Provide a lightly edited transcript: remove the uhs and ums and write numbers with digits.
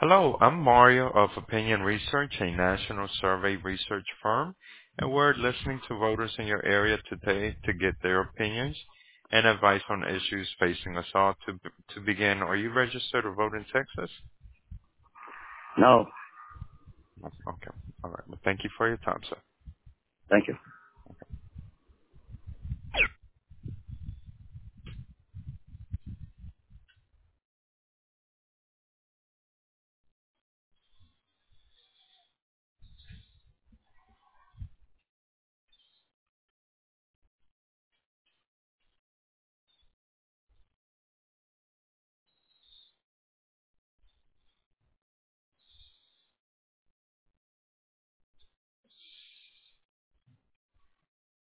Hello, I'm Mario of Opinion Research, a national survey research firm, and we're listening to voters in your area today to get their opinions and advice on issues facing us all. To begin, are you registered to vote in Texas? No, Okay. All right. Well, thank you for your time, sir. thank you.